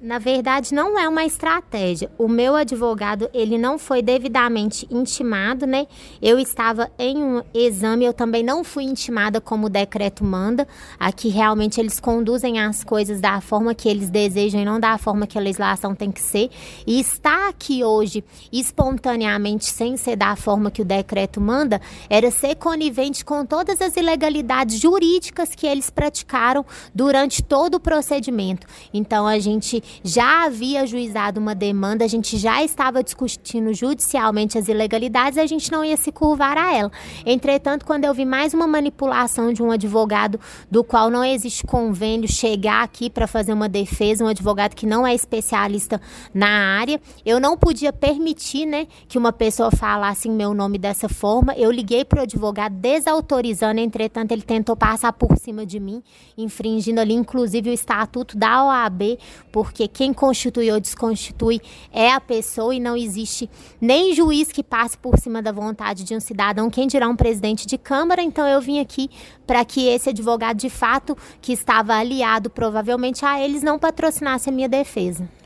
Na verdade, não é uma estratégia. O meu advogado, ele não foi devidamente intimado, né? Eu estava em um exame, eu também não fui intimada como o decreto manda. Aqui, realmente, eles conduzem as coisas da forma que eles desejam e não da forma que a legislação tem que ser. E estar aqui hoje, espontaneamente, sem ser da forma que o decreto manda, era ser conivente com todas as ilegalidades jurídicas que eles praticaram durante todo o procedimento. Então, a gente já havia ajuizado uma demanda, a gente já estava discutindo judicialmente as ilegalidades, a gente não ia se curvar a ela. Entretanto, quando eu vi mais uma manipulação de um advogado do qual não existe convênio chegar aqui para fazer uma defesa, um advogado que não é especialista na área, eu não podia permitir, né, que uma pessoa falasse em meu nome dessa forma. Eu liguei para o advogado desautorizando, entretanto, ele tentou passar por cima de mim, infringindo ali, inclusive, o estatuto da OAB, porque quem constitui ou desconstitui é a pessoa e não existe nem juiz que passe por cima da vontade de um cidadão, quem dirá um presidente de Câmara. Então eu vim aqui para que esse advogado, de fato, que estava aliado provavelmente a eles, não patrocinasse a minha defesa.